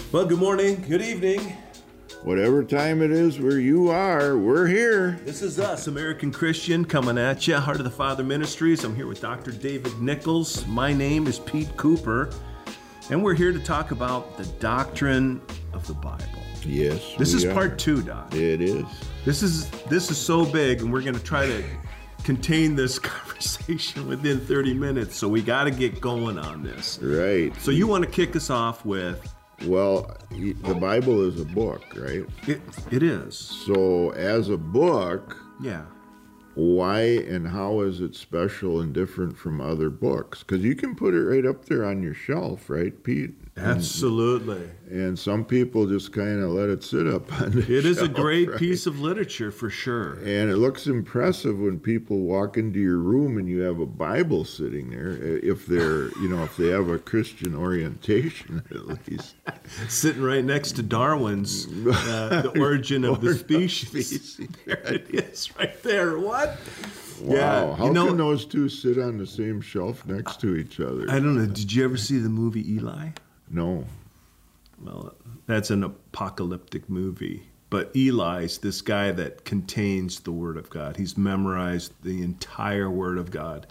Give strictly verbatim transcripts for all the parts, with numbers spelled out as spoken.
Well, good morning, good evening. Whatever time it is where you are, we're here. This is us, American Christian, coming at you, Heart of the Father Ministries. I'm here with Doctor David Nichols. My name is Pete Cooper, and we're here to talk about the doctrine of the Bible. Yes, This is we are. part two, Doc. It is. This is this is so big, and we're going to try to contain this conversation within thirty minutes, so we got to get going on this. Right. So you want to kick us off with, Well, y- the Bible is a book, right? it, it is, So as a book, yeah. why and how is it special and different from other books? Because you can put it right up there on your shelf, right, Pete? Absolutely. And some people just kind of let it sit up on the It is a shelf, great right? piece of literature for sure. And it looks impressive when people walk into your room and you have a Bible sitting there, if they're, you know, if they have a Christian orientation at least. Sitting right next to Darwin's uh, The Origin of the Species. Species. There it is, right there. What? Wow. Yeah, How you know, can those two sit on the same shelf next to each other? I don't know. Did you ever see the movie Eli? No. Well, that's an apocalyptic movie. But Eli's this guy that contains the Word of God. He's memorized the entire Word of God.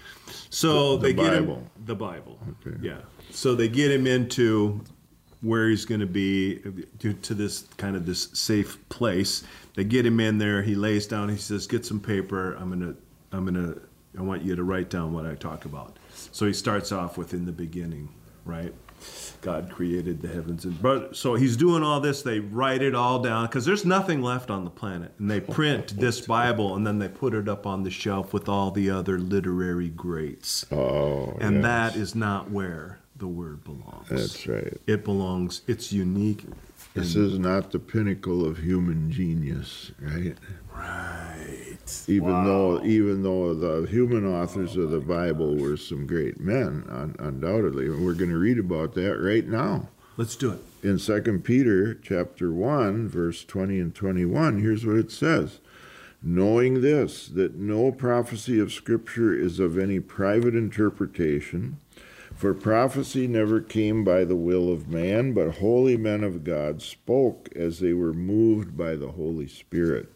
So The- they the get him Bible. the Bible. Okay. Yeah. So they get him into where he's going to be to, to this kind of this safe place. They get him in there. He lays down. He says, "Get some paper. I'm gonna. I'm gonna. I want you to write down what I talk about." So he starts off with in the beginning, right? God created the heavens and but so he's doing all this. They write it all down because there's nothing left on the planet, and they print this Bible and then they put it up on the shelf with all the other literary greats. Oh, And yes. that is not where the Word belongs. That's right. It belongs. It's unique. This and- is not the pinnacle of human genius, right? right. Even Wow. though, even though the human authors of the Bible were some great men, un- undoubtedly, and we're going to read about that right now. Let's do it. In Second Peter chapter one, verse twenty and twenty-one, here's what it says. Knowing this, that no prophecy of Scripture is of any private interpretation, for prophecy never came by the will of man, but holy men of God spoke as they were moved by the Holy Spirit.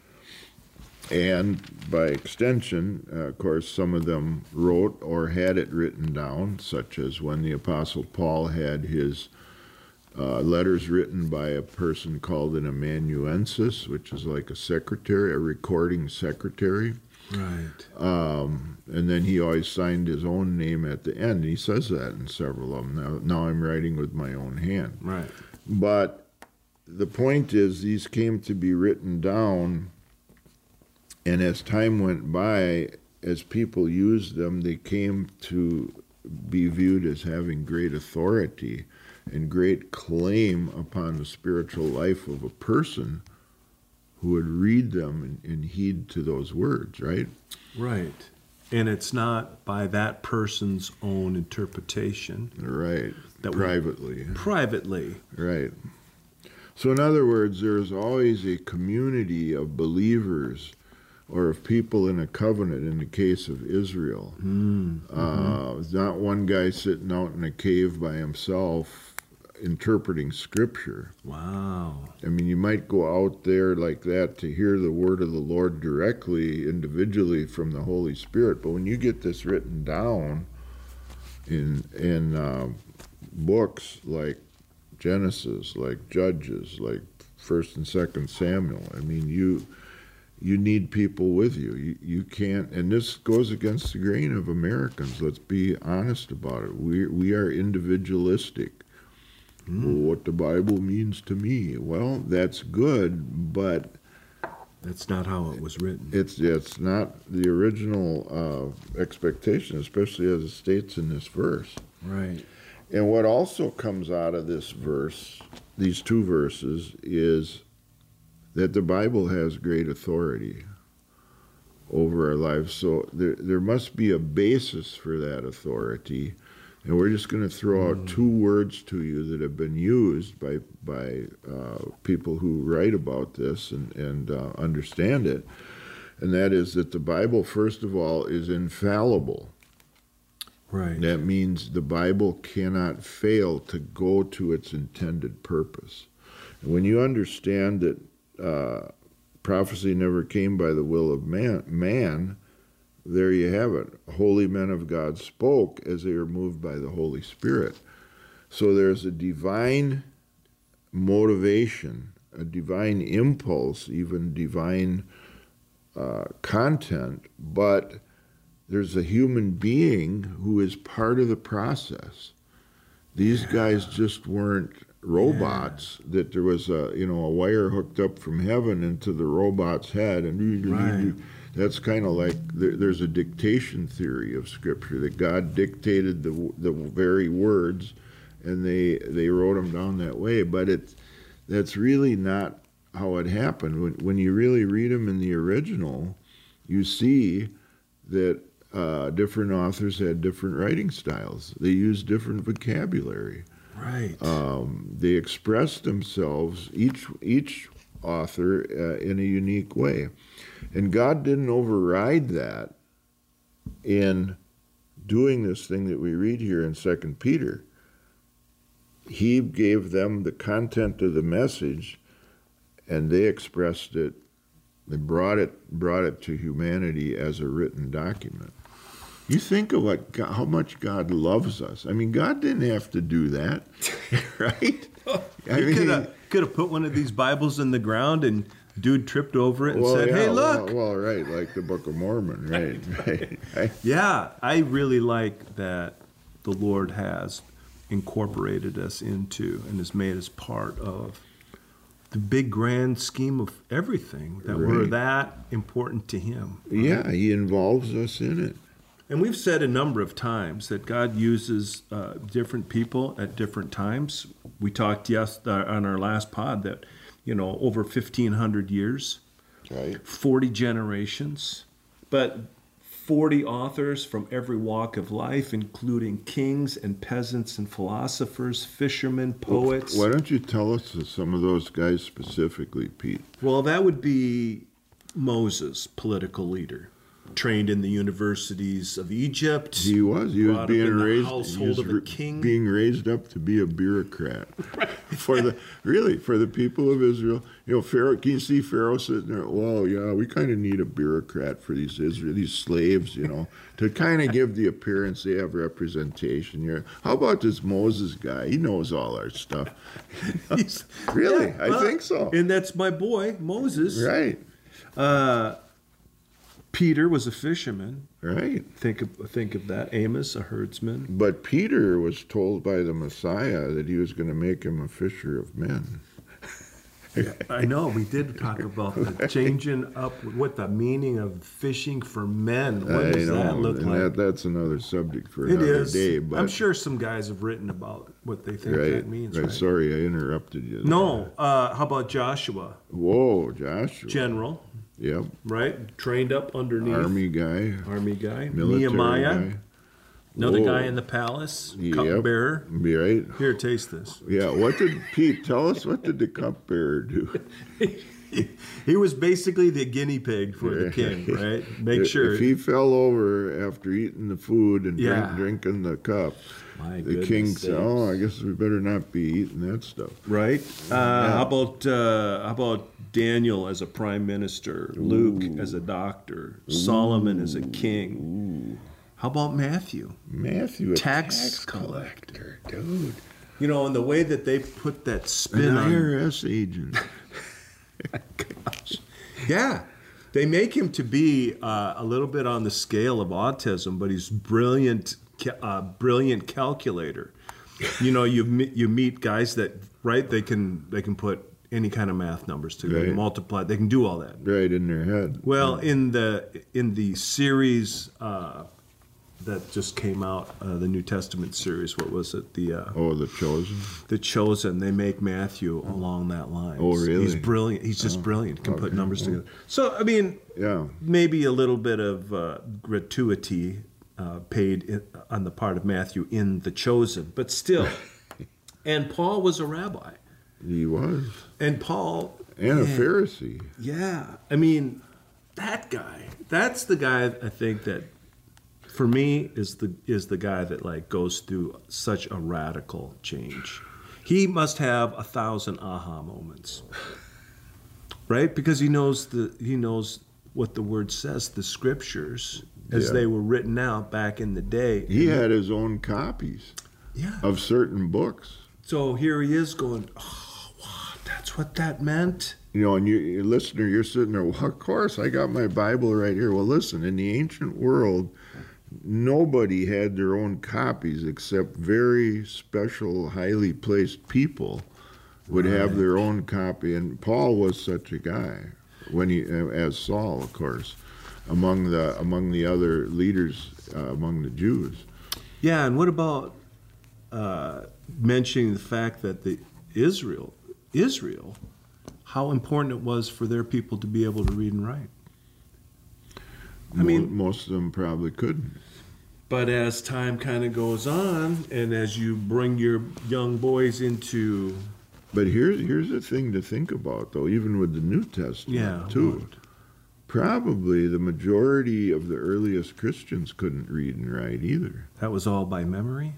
And by extension, uh, of course, some of them wrote or had it written down, such as when the Apostle Paul had his uh, letters written by a person called an amanuensis, which is like a secretary, a recording secretary. Right. Um, and then he always signed his own name at the end. He says that in several of them. Now, now I'm writing with my own hand. Right. But the point is, these came to be written down, and as time went by, as people used them, they came to be viewed as having great authority and great claim upon the spiritual life of a person who would read them and, and heed to those words, right? Right. And it's not by that person's own interpretation. Right. That we- Privately. Privately. Right. So in other words, there's always a community of believers or of people in a covenant in the case of Israel. Mm. Uh, it's not one guy sitting out in a cave by himself interpreting Scripture. Wow. I mean, you might go out there like that to hear the word of the Lord directly, individually from the Holy Spirit, but when you get this written down in, in uh, books like Genesis, like Judges, like First and Second Samuel, I mean, you you need people with you. You you can't, and this goes against the grain of Americans. Let's be honest about it. We we are individualistic. Mm. What the Bible means to me. Well, that's good, but That's not how it was written. it's it's not the original uh, expectation, especially as it states in this verse. Right. And what also comes out of this verse, these two verses, is that the Bible has great authority over our lives. So there there must be a basis for that authority. And we're just going to throw out two words to you that have been used by by uh, people who write about this and, and uh, understand it. And that is that the Bible, first of all, is infallible. Right. That means the Bible cannot fail to go to its intended purpose. And when you understand that uh, prophecy never came by the will of man, man, there you have it. Holy men of God spoke as they were moved by the Holy Spirit. So there's a divine motivation, a divine impulse, even divine uh, content, but there's a human being who is part of the process. These yeah. guys just weren't robots, yeah. that there was a, you know, a wire hooked up from heaven into the robot's head, and right. that's kind of like there, there's a dictation theory of Scripture, that God dictated the the very words, and they they wrote them down that way. But it that's really not how it happened. When when you really read them in the original, you see that uh, different authors had different writing styles. They used different vocabulary. Right. Um, they expressed themselves, each each author, uh, in a unique way. And God didn't override that in doing this thing that we read here in Second Peter. He gave them the content of the message, and they expressed it. They brought it brought it to humanity as a written document. You think of what God, how much God loves us. I mean, God didn't have to do that, right? I He could have could have put one of these Bibles in the ground, and dude tripped over it and well, said, yeah, "Hey, look!" Well, well, right, like the Book of Mormon, right? right, right. Yeah, I really like that the Lord has incorporated us into and has made us part of the big grand scheme of everything, that right. we're that important to Him. Right? Yeah, He involves us in it. And we've said a number of times that God uses uh, different people at different times. We talked yes uh, on our last pod that, you know, over fifteen hundred years, right. forty generations, but forty authors from every walk of life, including kings and peasants and philosophers, fishermen, poets. Why don't you tell us some of those guys specifically, Pete? Well, that would be Moses, political leader, trained in the universities of Egypt. He was. He was being raised. Household he was of a king. Being raised up to be a bureaucrat for the really for the people of Israel. You know, Pharaoh. Can you see Pharaoh sitting there? Well, yeah, we kind of need a bureaucrat for these Israel, these slaves. You know, to kind of give the appearance they have representation here. How about this Moses guy? He knows all our stuff. really, yeah, I well, think so. And that's my boy Moses. Right. Uh, Peter was a fisherman. Right. Think of think of that. Amos, a herdsman. But Peter was told by the Messiah that he was going to make him a fisher of men. Yeah, I know. We did talk about the changing up what the meaning of fishing for men. What I does know, that look and like? That, that's another subject for It another is. day. But I'm sure some guys have written about what they think right, that means. right. Right. Sorry, I interrupted you. No. Uh, how about Joshua? Whoa, Joshua. General. Yep. Right? Trained up underneath. Army guy. Army guy. Military Nehemiah. guy. Another Whoa. guy in the palace. Yep. Cupbearer. Be right. Here, taste this. Yeah. What did Pete tell us? What did the cupbearer do? He was basically the guinea pig for the king, right? Make if, sure. If he fell over after eating the food and Yeah. drink, drinking the cup, My the goodness king sakes. said, "Oh, I guess we better not be eating that stuff." Right? Uh, How about uh, how about Daniel as a prime minister, Luke Ooh. as a doctor, Solomon as a king? How about Matthew? Matthew, a Tax tax, collector, collector. dude. You know, and the way that they put that spin An on. I R S agent. Gosh. Yeah. They make him to be uh, a little bit on the scale of autism, but he's brilliant, uh, brilliant calculator. You know, you me- you meet guys that right they can they can put any kind of math numbers together, Right. multiply. They can do all that. Right in their head. Well, in the in the series uh, that just came out, uh, the New Testament series, what was it? The uh, Oh, the chosen. The Chosen. They make Matthew along that line. Oh, really? He's brilliant. He's just brilliant. Can put okay. numbers together. So, I mean, Yeah. maybe a little bit of uh, gratuity uh, paid in, on the part of Matthew in The Chosen, but still. And Paul was a rabbi. He was. And Paul. And a man, Pharisee. Yeah. I mean, that guy. That's the guy I think that for me, is the is the guy that like goes through such a radical change. He must have a thousand aha moments, right? Because he knows the he knows what the word says, the scriptures as Yeah. they were written out back in the day. He had his own copies Yeah. of certain books. So here he is going, oh, wow, that's what that meant. You know, and you, you listener, you're sitting there, well, of course, I got my Bible right here. Well, listen, in the ancient world, nobody had their own copies except very special, highly placed people would have Right. their own copy. And Paul was such a guy, when he, as Saul, of course, among the among the other leaders, uh, among the Jews. Yeah, and what about uh, mentioning the fact that the Israel, Israel, how important it was for their people to be able to read and write. I Mo- mean, most of them probably couldn't. but as time kind of goes on, and as you bring your young boys into, But here's here's the thing to think about, though, even with the New Testament, yeah, too. what? Probably the majority of the earliest Christians couldn't read and write either. That was all by memory.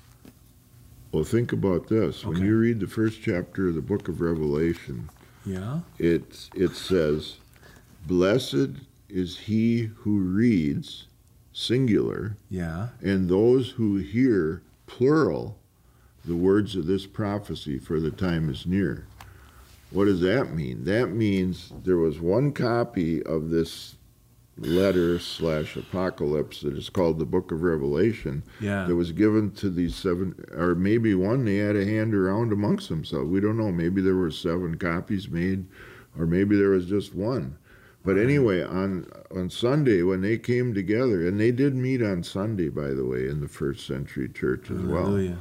Well, think about this. When Okay. you read the first chapter of the book of Revelation, Yeah. it, it says, "Blessed is he who reads," singular, Yeah. "and those who hear," plural, "the words of this prophecy, for the time is near." What does that mean? That means there was one copy of this letter slash apocalypse that is called the Book of Revelation Yeah. that was given to these seven, or maybe one they had a hand around amongst themselves. We don't know. Maybe there were seven copies made, or maybe there was just one. But anyway, on on Sunday when they came together, and they did meet on Sunday, by the way, in the first century church as well. Hallelujah.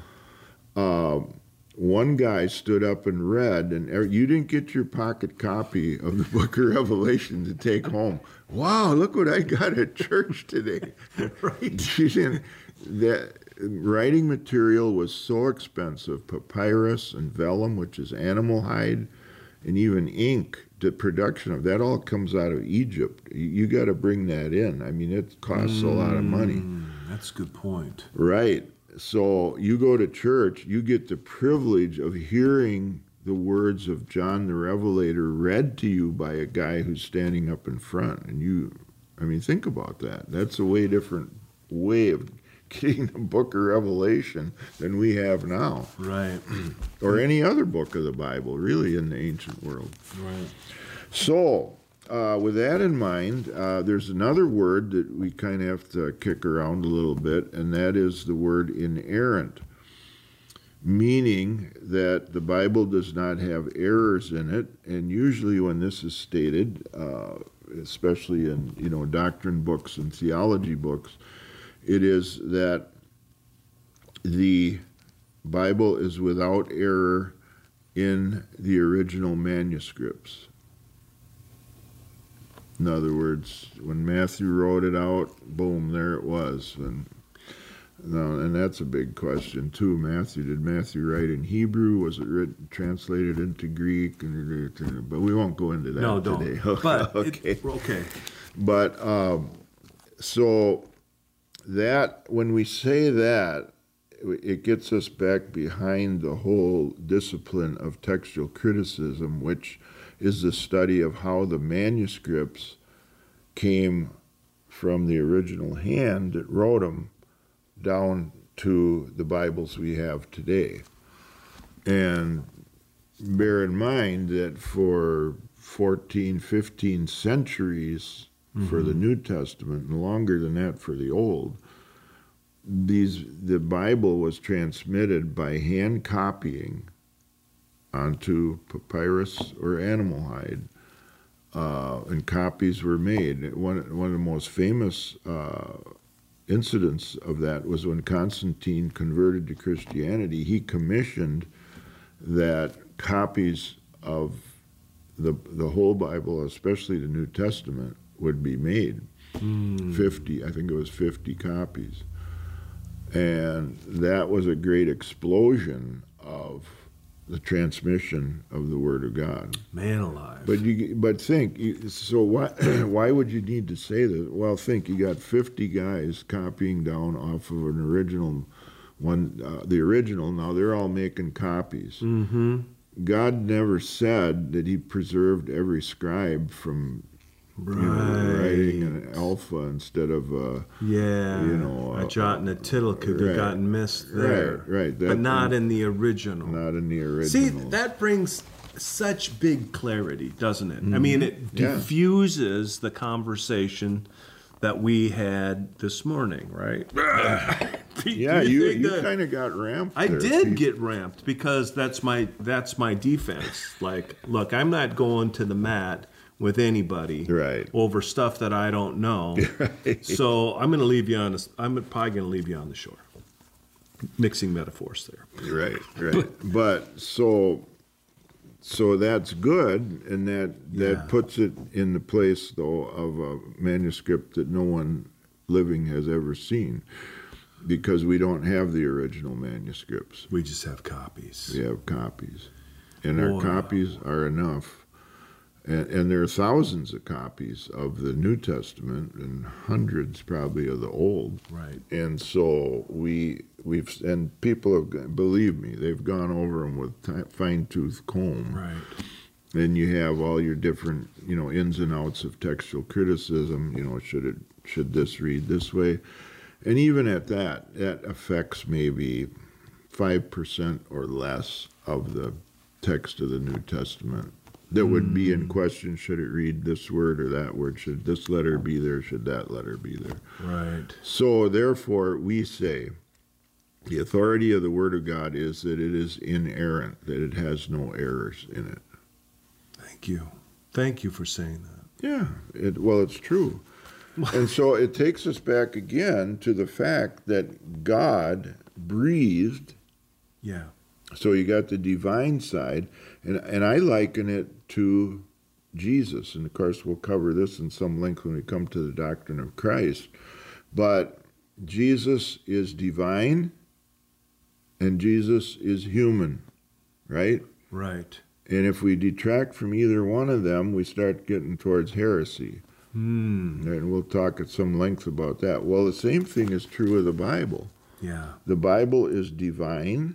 Uh, one guy stood up and read, and er- you didn't get your pocket copy of the Book of Revelation to take home. Wow, look what I got at church today. Right. You didn't- that writing material was so expensive. Papyrus and vellum, which is animal hide, and even ink, the production of that all comes out of Egypt. You, you got to bring that in. I mean, it costs a lot of money. Mm, that's a good point. Right. So you go to church, you get the privilege of hearing the words of John the Revelator read to you by a guy who's standing up in front. And you, I mean, think about that. That's a way different way of getting the book of Revelation than we have now, Right. or any other book of the Bible, really, in the ancient world. Right. So, uh, with that in mind, uh, there's another word that we kind of have to kick around a little bit, and that is the word inerrant, meaning that the Bible does not have errors in it. And usually when this is stated, uh, especially in you know doctrine books and theology books, it is that the Bible is without error in the original manuscripts. In other words, when Matthew wrote it out, boom, there it was. And no, and that's a big question too. Matthew, did Matthew write in Hebrew? Was it written, translated into Greek? But we won't go into that No, don't. today. But okay, it, okay. but um, so that when we say that, it gets us back behind the whole discipline of textual criticism, which is the study of how the manuscripts came from the original hand that wrote them down to the Bibles we have today. And bear in mind that for fourteen, fifteen centuries mm-hmm. for the New Testament, and longer than that for the Old, these the Bible was transmitted by hand copying onto papyrus or animal hide, uh, and copies were made. One, one of the most famous uh, incidents of that was when Constantine converted to Christianity. He commissioned that copies of the the whole Bible, especially the New Testament, would be made. Mm. fifty, I think it was fifty copies. And that was a great explosion of the transmission of the Word of God. Man alive. But you, but think, you- so why why would you need to say that? Well, think you got fifty guys copying down off of an original one, uh, the original. Now they're all making copies. Mm-hmm. God never said that He preserved every scribe from Right. you know, writing an alpha instead of uh, Yeah. you know, a uh, jot and a tittle could right. have gotten missed there. Right, right. But That- not in the original. not in the original. See, that brings such big clarity, doesn't it? I mean, it Yeah. diffuses the conversation that we had this morning, right? Yeah, Do you think you that- kind of got ramped. I there, did Pete. get ramped because that's my that's my defense. Like, look, I'm not going to the mat with anybody Right. over stuff that I don't know. So I'm going to leave you on. The, I'm probably going to leave you on the shore. Mixing metaphors there. Right, right. But so so that's good, and that that Yeah. puts it in the place though of a manuscript that no one living has ever seen, because we don't have the original manuscripts. We just have copies. We have copies, and our Boy. copies are enough. And, and there are thousands of copies of the New Testament and hundreds probably of the Old. Right. And so we we've and people have g- believe me, they've gone over them with ti fine tooth comb. Right. And you have all your different you know ins and outs of textual criticism. You know, should it should this read this way? And even at that, that affects maybe five percent or less of the text of the New Testament. That would be in question, should it read this word or that word? Should this letter be there? Should that letter be there? Right. So therefore, we say the authority of the Word of God is that it is inerrant, that it has no errors in it. Thank you. Thank you for saying that. Yeah, it, well, it's true. And so it takes us back again to the fact that God breathed. Yeah. So you got the divine side, and and I liken it to Jesus. And of course, we'll cover this in some length when we come to the doctrine of Christ. But Jesus is divine, and Jesus is human, right? Right. And if we detract from either one of them, we start getting towards heresy. Hmm. And we'll talk at some length about that. Well, the same thing is true of the Bible. Yeah. The Bible is divine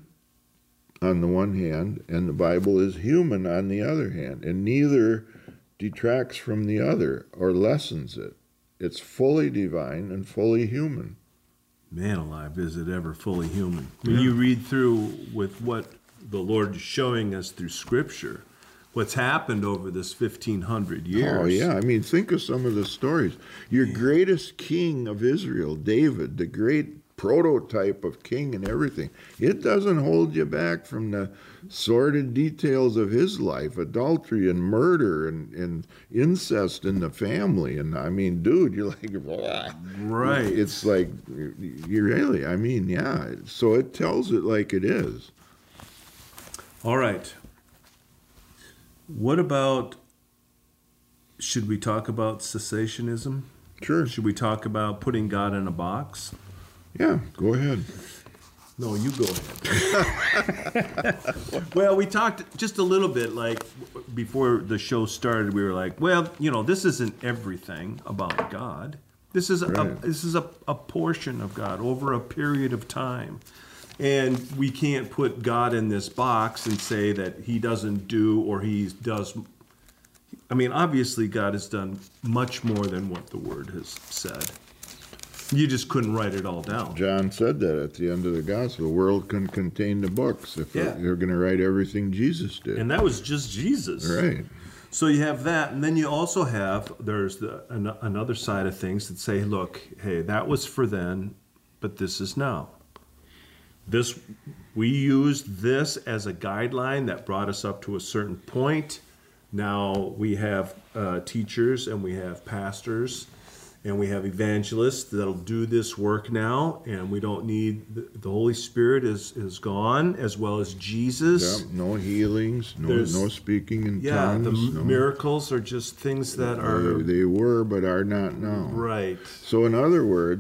on the one hand, and the Bible is human on the other hand, and neither detracts from the other or lessens it. It's fully divine and fully human. Man alive, is it ever fully human? When you read through with what the Lord is showing us through Scripture, what's happened over this fifteen hundred years. Oh, yeah. I mean, think of some of the stories. Your greatest king of Israel, David, the great prototype of king and everything, it doesn't hold you back from the sordid details of his life, adultery and murder and, and incest in the family. And I mean, dude, you're like, blah. Right. It's like, you really, I mean, yeah. So it tells it like it is. All right. What about, should we talk about cessationism? Sure. Should we talk about putting God in a box? Yeah, go ahead. No, you go ahead. Well, we talked just a little bit, like, before the show started, we were like, well, you know, this isn't everything about God. This is a, Right. this is a, a portion of God over a period of time. And we can't put God in this box and say that he doesn't do or he does. I mean, obviously, God has done much more than what the Word has said. You just couldn't write it all down. John said that at the end of the gospel. The world can contain the books if Yeah. they're going to write everything Jesus did. And that was just Jesus. Right. So you have that, and then you also have, there's the, an, another side of things that say, look, hey, that was for then, but this is now. This, we used this as a guideline that brought us up to a certain point. Now we have uh, teachers and we have pastors and we have evangelists that'll do this work now, and we don't need, the, the Holy Spirit is, is gone, as well as Jesus. Yeah, no healings, no There's- no speaking in Yeah, tongues. the no. miracles are just things that Uh, are they were, but are not now. right. So, in other words,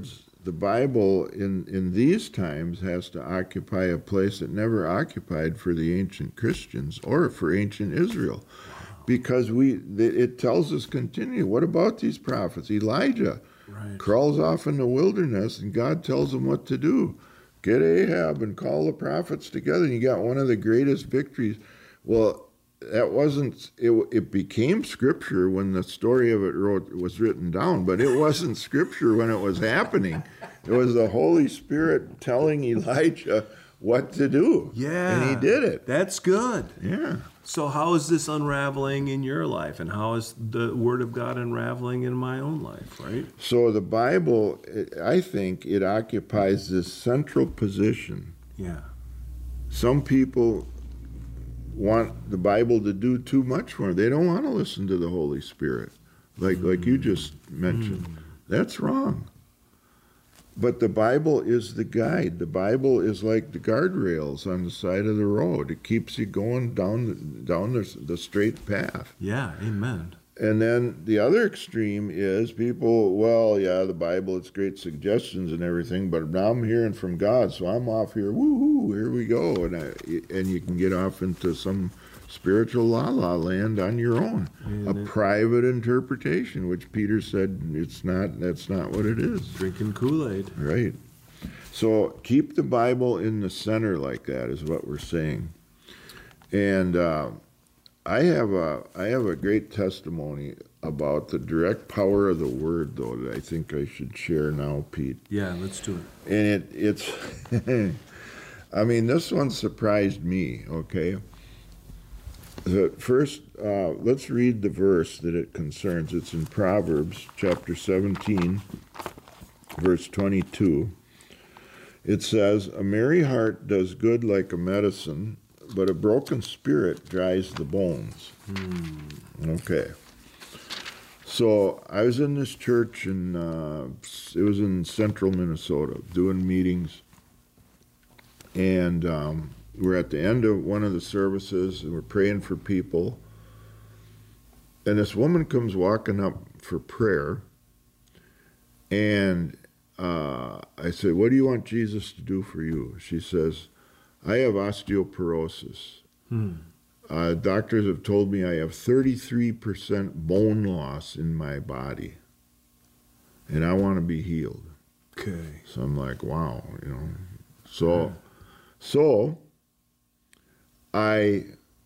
the Bible in, in these times has to occupy a place it never occupied for the ancient Christians or for ancient Israel. Wow. Because we it tells us continue. What about these prophets? Elijah right. crawls off in the wilderness and God tells him what to do. Get Ahab and call the prophets together. And you got one of the greatest victories. Well, that wasn't, it, it became scripture when the story of it wrote, was written down, but it wasn't scripture when it was happening. It was the Holy Spirit telling Elijah what to do. Yeah. And he did it. That's good. Yeah. So how is this unraveling in your life? And how is the Word of God unraveling in my own life, right? So the Bible, I think it occupies this central position. Yeah. Some people want the Bible to do too much for them. They don't want to listen to the Holy Spirit, like mm. like you just mentioned. Mm. That's wrong. But the Bible is the guide. The Bible is like the guardrails on the side of the road. It keeps you going down down the, the straight path. Yeah, amen. And then the other extreme is people, well, yeah, the Bible, it's great suggestions and everything, but now I'm hearing from God, so I'm off here, woo-hoo, here we go. And, I, and you can get off into some spiritual la-la land on your own. And a private interpretation, which Peter said, it's not, that's not what it is. Drinking Kool-Aid. Right. So keep the Bible in the center like that is what we're saying. And uh, I have a I have a great testimony about the direct power of the Word, though, that I think I should share now, Pete. Yeah, let's do it. And it it's, I mean, this one surprised me, okay? The first, uh, let's read the verse that it concerns. It's in Proverbs chapter seventeen, verse twenty-two. It says, "A merry heart does good like a medicine, but a broken spirit dries the bones." Hmm. Okay. So I was in this church in, uh, it was in central Minnesota, doing meetings. And um, we're at the end of one of the services, and we're praying for people. And this woman comes walking up for prayer. And uh, I said, "What do you want Jesus to do for you?" She says, "I have osteoporosis. Hmm. Uh, doctors have told me I have thirty-three percent bone loss in my body, and I want to be healed." Okay. So I'm like, wow, you know. So, yeah. so I,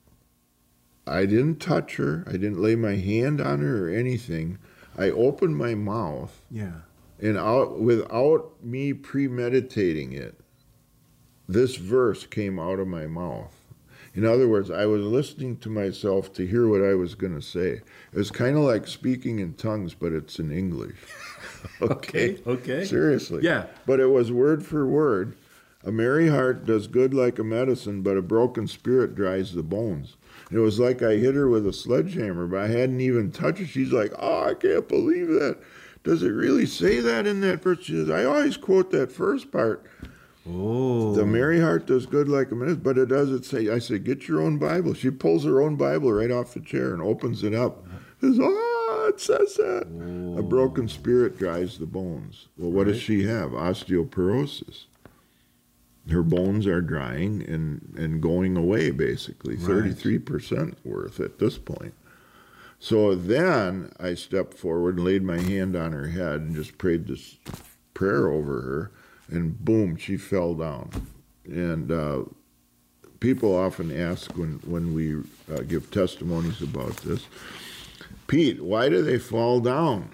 I didn't touch her. I didn't lay my hand on her or anything. I opened my mouth. Yeah. And out, without me premeditating it, this verse came out of my mouth. In other words, I was listening to myself to hear what I was going to say. It was kind of like speaking in tongues, but it's in English. Okay? Okay. Okay. Seriously. Yeah. But it was word for word. "A merry heart does good like a medicine, but a broken spirit dries the bones." And it was like I hit her with a sledgehammer, but I hadn't even touched her. She's like, "Oh, I can't believe that. Does it really say that in that verse?" She says, "I always quote that first part. Oh. The merry heart does good like a medicine, but it doesn't say." I said, "Get your own Bible." She pulls her own Bible right off the chair and opens it up. She says, "Oh, it says that." Oh. "A broken spirit dries the bones." Well, what right. does she have? Osteoporosis. Her bones are drying and, and going away, basically. Right. thirty-three percent worth at this point. So then I stepped forward and laid my hand on her head and just prayed this prayer over her. And boom, she fell down. And uh, people often ask when, when we uh, give testimonies about this, "Pete, why do they fall down?"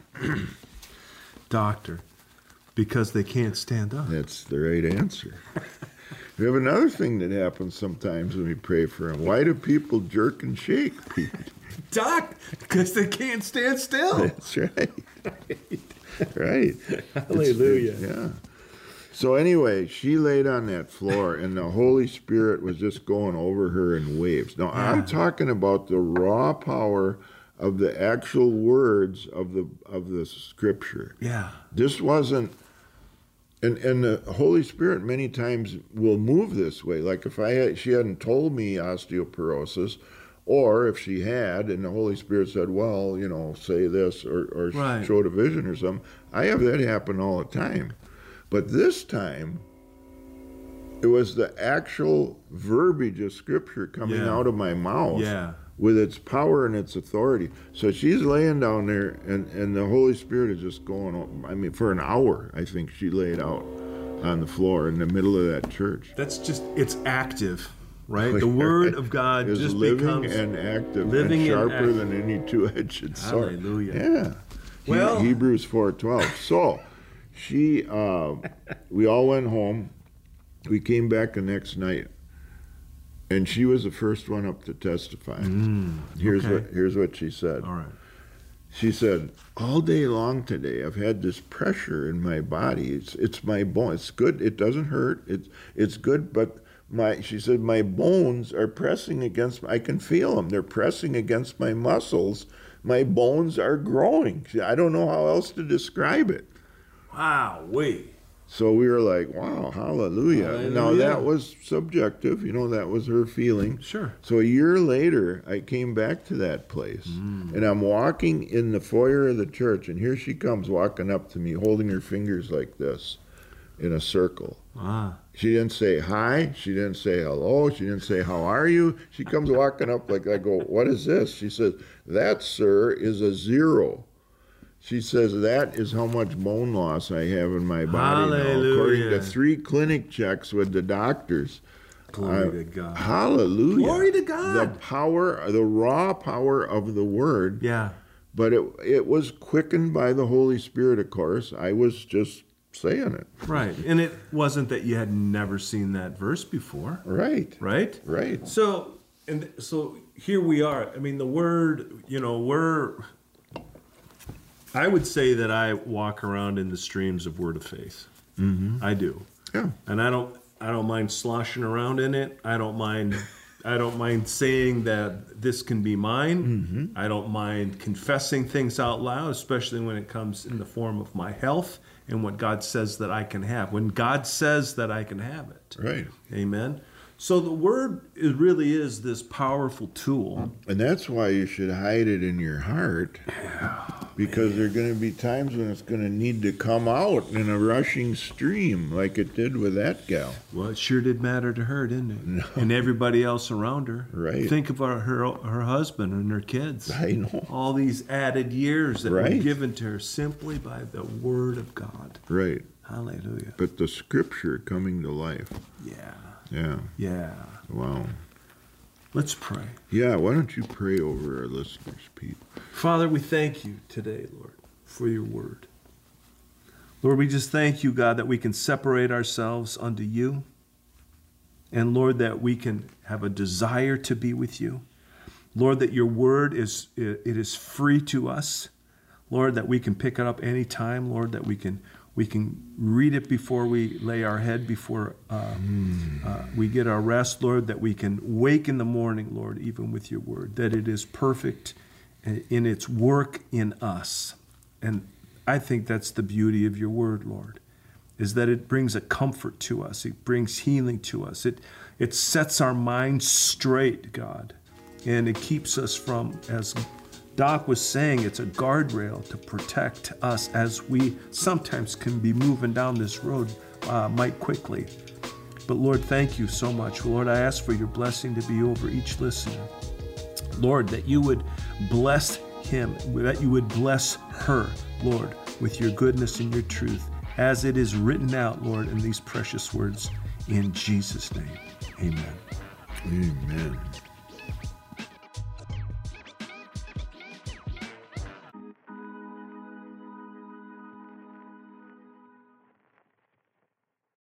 Doctor, because they can't stand up. That's the right answer. We have another thing that happens sometimes when we pray for them. Why do people jerk and shake, Pete? Doc, because they can't stand still. That's right. Right. Hallelujah. It's, yeah. So anyway, she laid on that floor, and the Holy Spirit was just going over her in waves. Now, yeah. I'm talking about the raw power of the actual words of the of the Scripture. Yeah. This wasn't, and and the Holy Spirit many times will move this way. Like if I had, she hadn't told me osteoporosis, or if she had, and the Holy Spirit said, "Well, you know, say this," or or right. showed a vision or something. I have that happen all the time. But this time, it was the actual verbiage of Scripture coming Yeah. out of my mouth Yeah. with its power and its authority. So she's laying down there, and, and the Holy Spirit is just going on. I mean, for an hour, I think she laid out on the floor in the middle of that church. That's just, it's active, right? The Word of God is just living becomes and active living and and sharper act- than any two-edged sword. Hallelujah. Yeah. He- Well- Hebrews four twelve. So she, uh, we all went home. We came back the next night, and she was the first one up to testify. here's okay. what here's what she said. All right. She said, "All day long today, I've had this pressure in my body. It's it's my bone. It's good. It doesn't hurt. It's it's good, but." My, she said, my bones are pressing against, I can feel them. They're pressing against my muscles. My bones are growing. She, I don't know how else to describe it. Wow, wait. So we were like, wow, hallelujah. Hallelujah. Now that was subjective, you know, that was her feeling. Sure. So a year later, I came back to that place, and I'm walking in the foyer of the church, and here she comes walking up to me, holding her fingers like this in a circle. Ah. She didn't say hi. She didn't say hello. She didn't say, how are you? She comes walking up like, I go, what is this? She says, that, sir, is a zero. She says, that is how much bone loss I have in my body now. According Hallelujah. to three clinic checks with the doctors. Glory I- to God. Hallelujah. Glory to God. The power, the raw power of the word. Yeah. But it, it was quickened by the Holy Spirit, of course. I was just saying it. Right. And it wasn't that you had never seen that verse before, Right. right? Right. So, and so here we are. I mean, the word, you know, we're, I would say that I walk around in the streams of word of faith. Mm-hmm. I do. Yeah. And I don't, I don't mind sloshing around in it. I don't mind, I don't mind saying that this can be mine. Mm-hmm. I don't mind confessing things out loud, especially when it comes in the form of my health and what God says that I can have. When God says that I can have it. Right. Amen. So the word it really is this powerful tool. And that's why you should hide it in your heart. Because there are going to be times when it's going to need to come out in a rushing stream like it did with that gal. Well, it sure did matter to her, didn't it? No. And everybody else around her. Right. Think of her her, her husband and her kids. I know. All these added years that were Right. given to her simply by the word of God. Right. Hallelujah. But the scripture coming to life. Yeah. Yeah. Yeah. Wow. Let's pray. Yeah, why don't you pray over our listeners, Pete? Father, we thank you today, Lord, for your word. Lord, we just thank you, God, that we can separate ourselves unto you. And Lord, that we can have a desire to be with you. Lord, that your word is it is free to us. Lord, that we can pick it up anytime. Lord, that we can we can read it before we lay our head, before uh, mm. uh, we get our rest. Lord, that we can wake in the morning, Lord, even with your word. That it is perfect in its work in us. And I think that's the beauty of your word, Lord, is that it brings a comfort to us. It brings healing to us. It it sets our minds straight, God. And it keeps us from, as Doc was saying, it's a guardrail to protect us as we sometimes can be moving down this road uh, might quickly. But Lord, thank you so much. Lord, I ask for your blessing to be over each listener. Lord, that you would bless him, that you would bless her, Lord, with your goodness and your truth, as it is written out, Lord, in these precious words. In Jesus' name, amen. Amen.